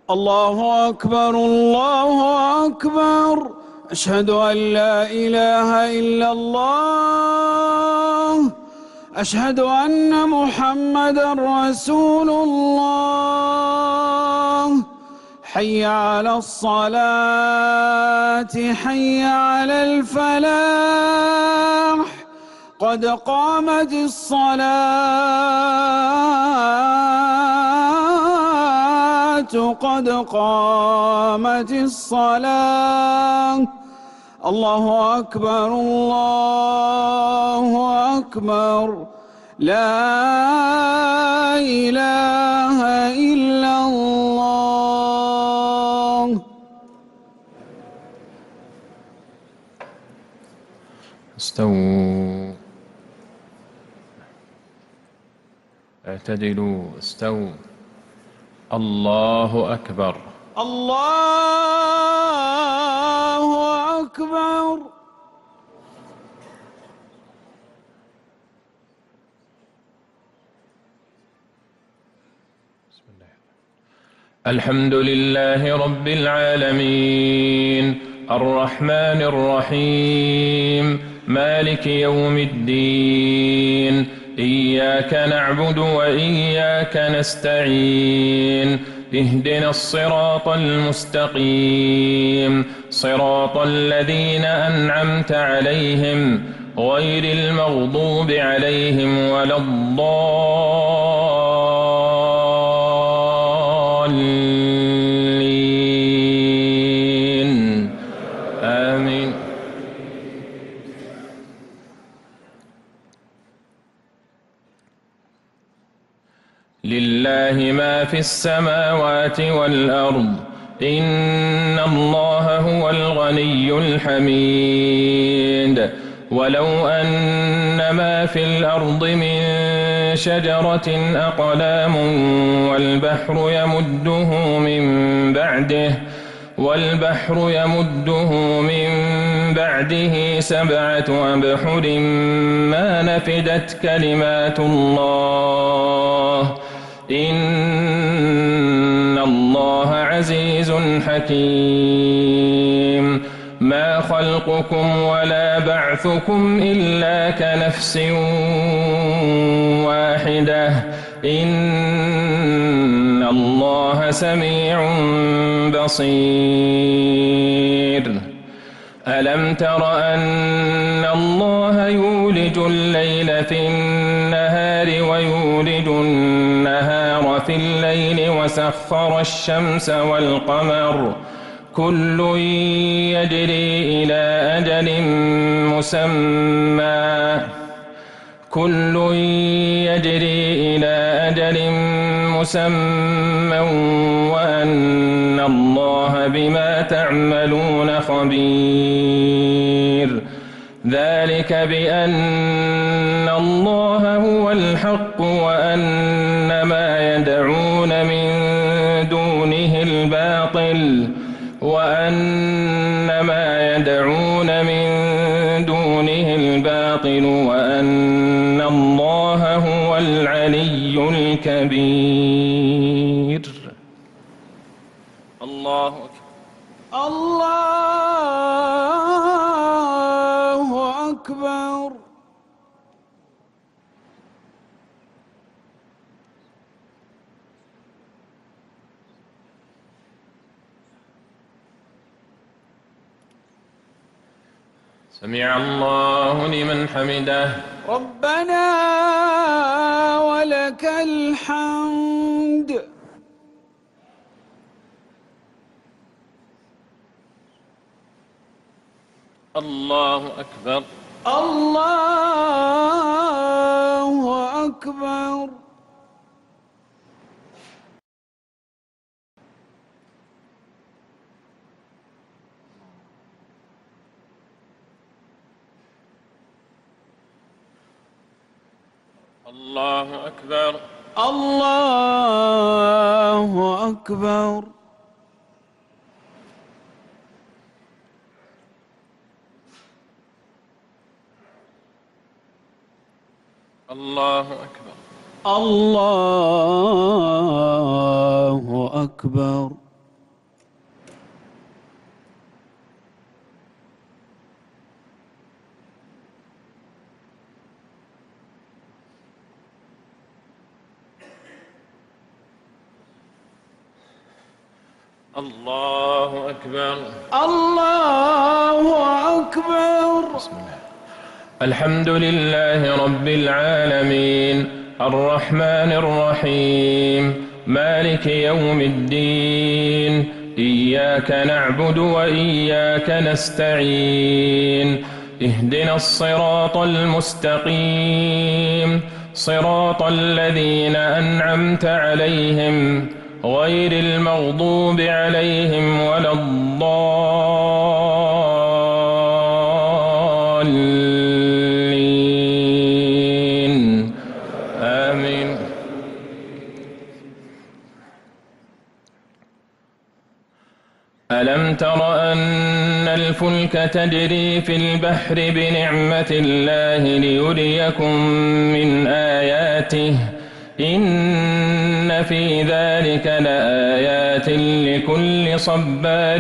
الله أكبر الله أكبر. أشهد أن لا إله إلا الله. أشهد أن محمدًا رسول الله. حي على الصلاة حي على الفلاح. قد قامت الصلاة قد قامت الصلاة. الله أكبر الله أكبر. لا إله إلا الله. استووا، اعتدلوا، استووا. الله أكبر الله أكبر. الحمد لله رب العالمين، الرحمن الرحيم، مالك يوم الدين. إياك نعبد وإياك نستعين. اهدنا الصراط المستقيم، صراط الذين أنعمت عليهم غير المغضوب عليهم ولا الضالين. آمين. لله ما في السماوات والأرض. إن الله هو الغني الحميد. ولو أن ما في الأرض من شجرة أقلام والبحر يمده من بعده 7 أبحر ما نفدت كلمات الله. إن الله عزيز حكيم. ما خلقكم ولا بعثكم إلا كنفس واحدة. إن الله سميع بصير. ألم تر أن الله يولج الليل في النهار ويولج النهار في الليل وسخر الشمس والقمر كل يجري إلى أجل مسمى وأن الله بما تعملون خبير. ذلك بأن الله هو الحق وأن ما يدعون من دونه الباطل وأن الله هو العلي الكبير. الله أكبر الله أكبر. سمع الله لمن حمده. ربنا ولك الحمد. الله أكبر الله أكبر. الله أكبر الله أكبر. الله أكبر الله أكبر. الله أكبر. الله أكبر. بسم الله. الحمد لله رب العالمين الرحمن الرحيم مالك يوم الدين إياك نعبد وإياك نستعين اهدنا الصراط المستقيم صراط الذين أنعمت عليهم غير المغضوب عليهم ولا الضالين آمين. ألم تر أن الفلك تجري في البحر بنعمة الله ليريكم من آياته إن في ذلك لآيات لكل صبار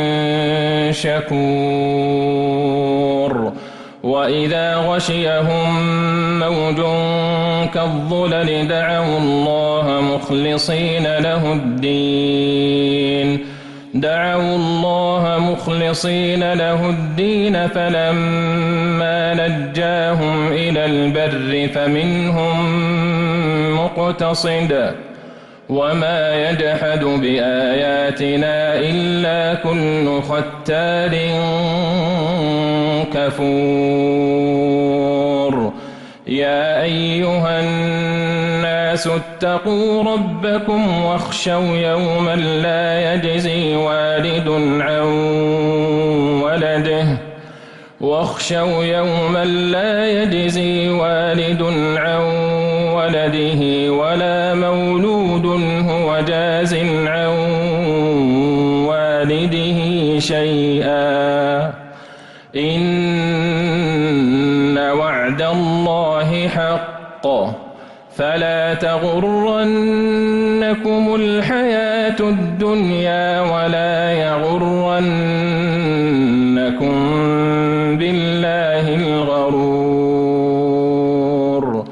شكور. وإذا غشيهم موج كالظلل دعوا الله مخلصين له الدين فلما نجاهم إلى البر فمنهم مقتصد وما يجحد بآياتنا إلا كل ختار كفور. يا أيها الناس اتقوا ربكم واخشوا يوما لا يجزي والد عن ولده ولا مولود هو جاز عن والده شيئا إن وعد الله حق فلا تغرنكم الحياة الدنيا ولا يغرنكم بالله الغرور.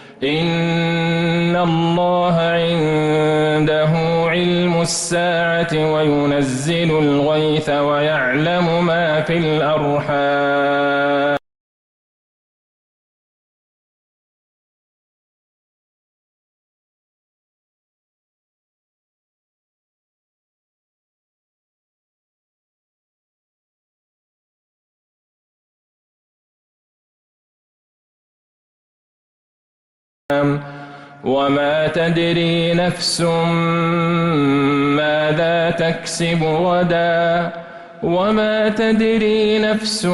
إن الله عنده علم الساعة وينزل الغيث ويعلم ما في الأرحام وما تدري نفس ماذا تكسب غدا وما تدري نفس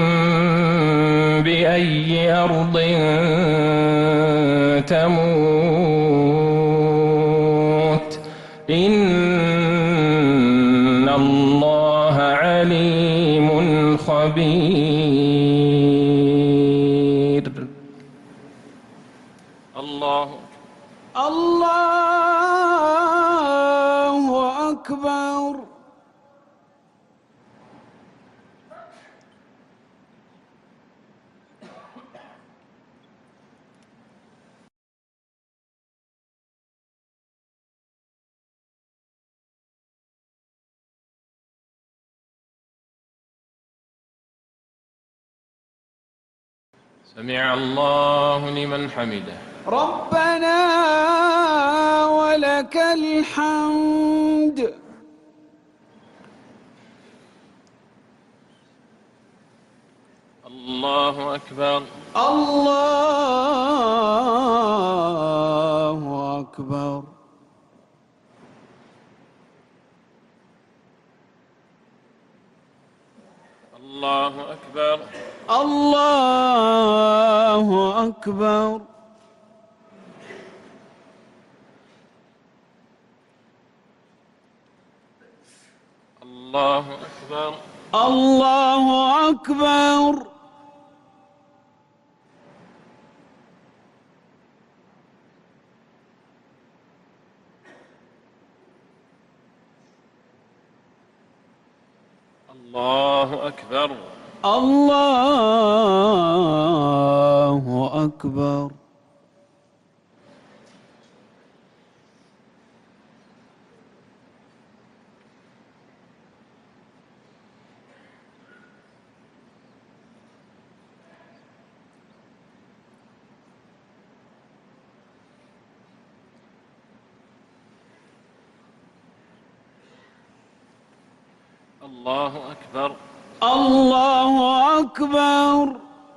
بأي أرض تموت إن الله عليم خبير. الله أكبر. سمع الله لمن حمده. ربنا ولك الحمد. الله أكبر. الله أكبر. الله أكبر. الله أكبر. الله أكبر. الله أكبر. الله أكبر. الله أكبر. الله أكبر. الله أكبر.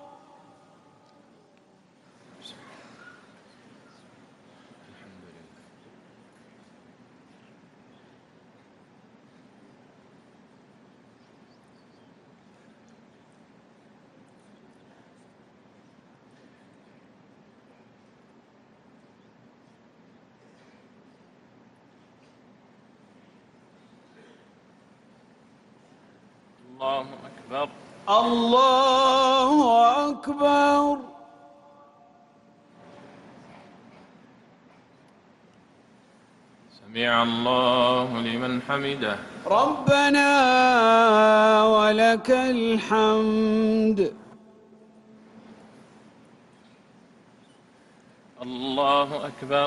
الله أكبر. الله أكبر. سمع الله لمن حمده. ربنا ولك الحمد. الله أكبر.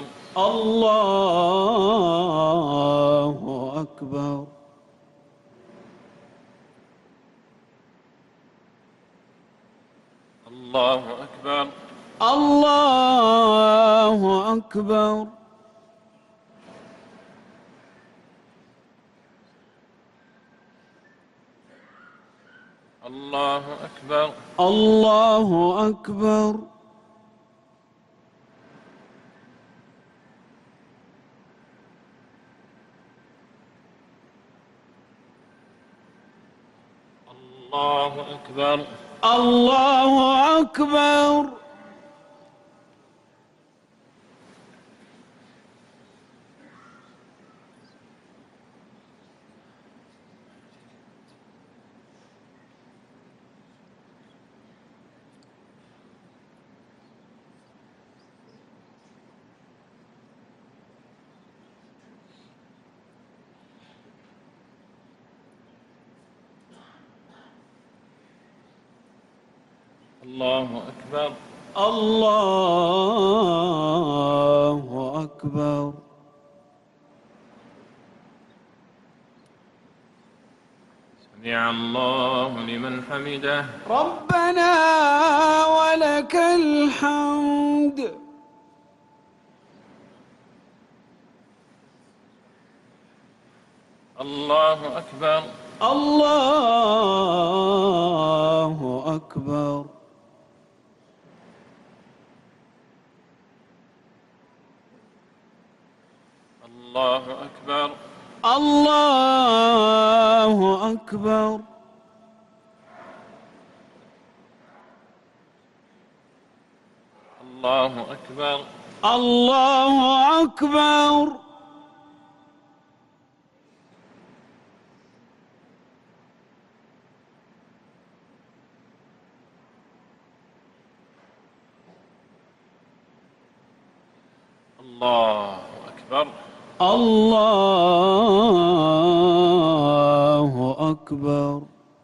الله أكبر. الله أكبر. الله أكبر. الله أكبر. الله أكبر. الله أكبر. الله أكبر. الله أكبر. الله أكبر. سمع الله لمن حمده. ربنا ولك الحمد. الله أكبر. الله أكبر. الله أكبر. الله أكبر. الله أكبر. الله أكبر. الله أكبر. الله أكبر.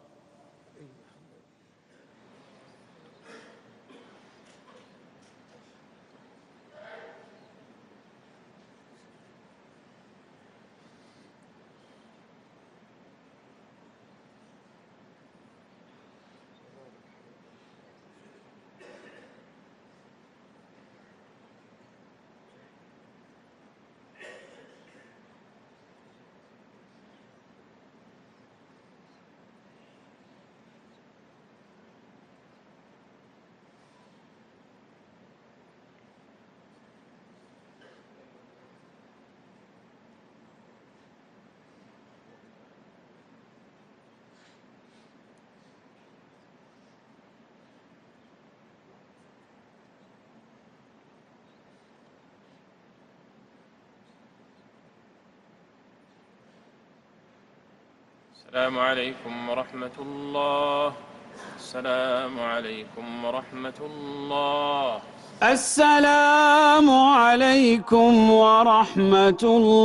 السلام عليكم ورحمة الله. السلام عليكم ورحمة الله. السلام عليكم ورحمة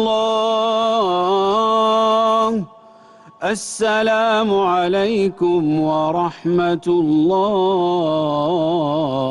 الله. السلام عليكم ورحمة الله.